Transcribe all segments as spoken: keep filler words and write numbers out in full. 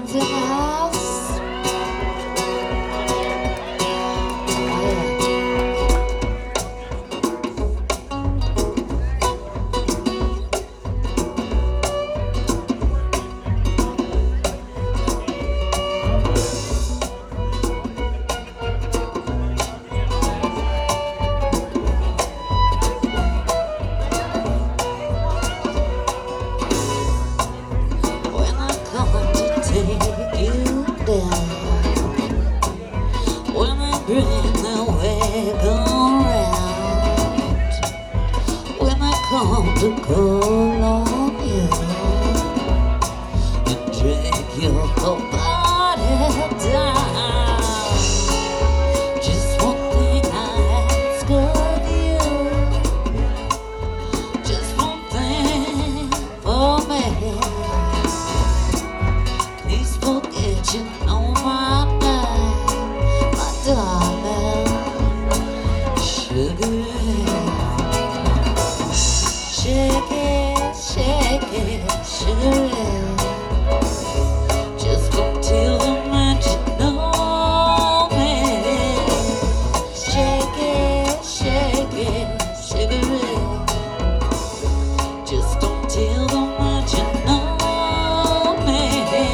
Friends in the house. When I come to take you down, when I bring the wagon round, when I come to call on you and drag your whole body down, just one thing I ask of you, just one thing for me. Please forget you know my name, my darling, sugar. Shake it, shake it, sugar. Just go tell them that you know me. Shake it, shake it, sugar. Just don't tell them that you know me.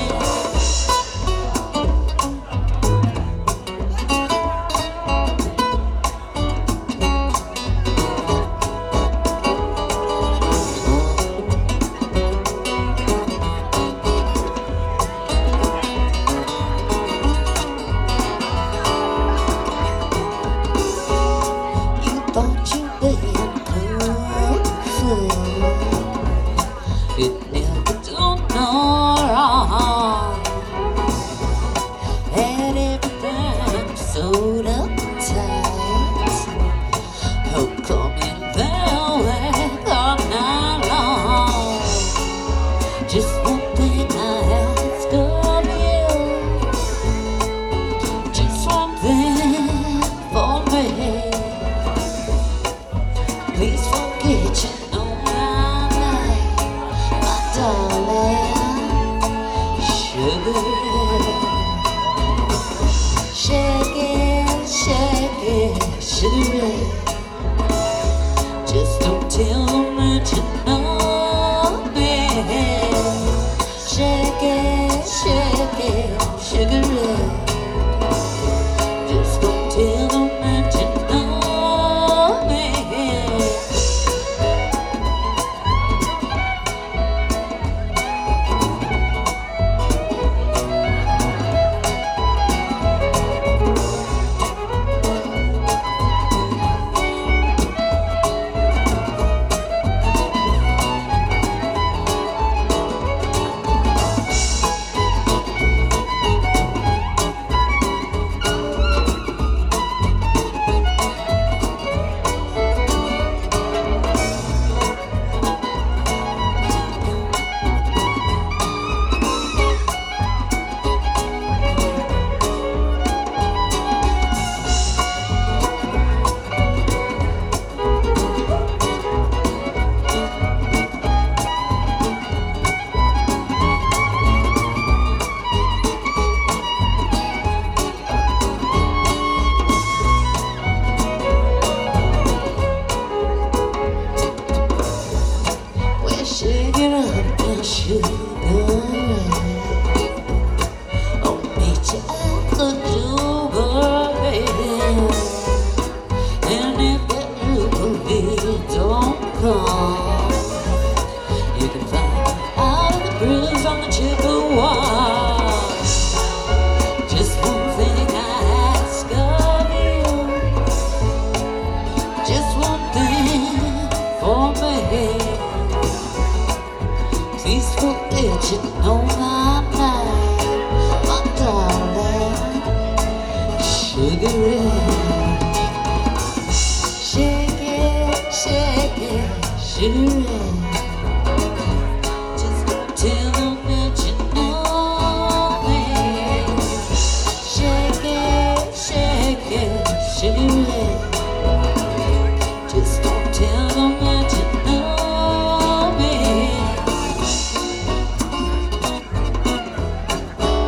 You thought you been perfect. It never done no wrong. Had everything sewed up tight. How come it fell back all night long? Just one thing I ask of you, just one thing for me. Please forget you know my name, my darling, sugar. Shake it, shake it, sugar. Just don't tell them that you know me. Shake it, shake it, sugar. Just don't tell them that you know me. Well, shake it up and sugar. I'll meet you at the Juba, baby. And if that Juba don't come, you can find out of the bruise on the Chippewa. Just one thing I ask of you, just one thing for me. Please forget you know my name, my darling, sugar. Shake it, shake it, sugar. Just tell them that you know me. Shake it, shake it, sugar. Just don't tell them that you know me.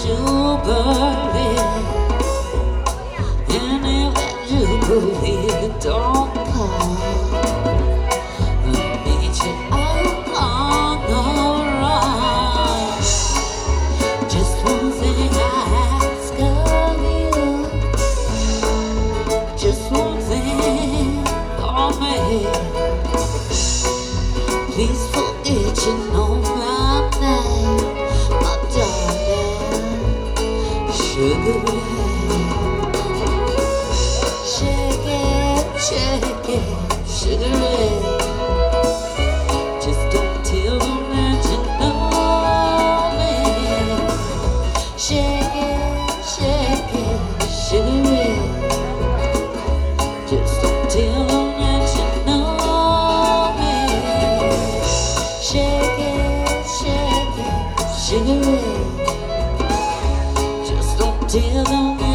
sugar lip. And if that sugar lip don't come, I'll meet you out on the run. Just one thing I ask of you, just one thing, oh man. Please forget you know my name, my darling, sugar ray. Shake it, shake it, sugar ray. Just don't tell them that you know me. Shake it, shake it, sugar ray. Just don't tell them that you know me. Shake it, shake it, sugar ray. Just don't tell them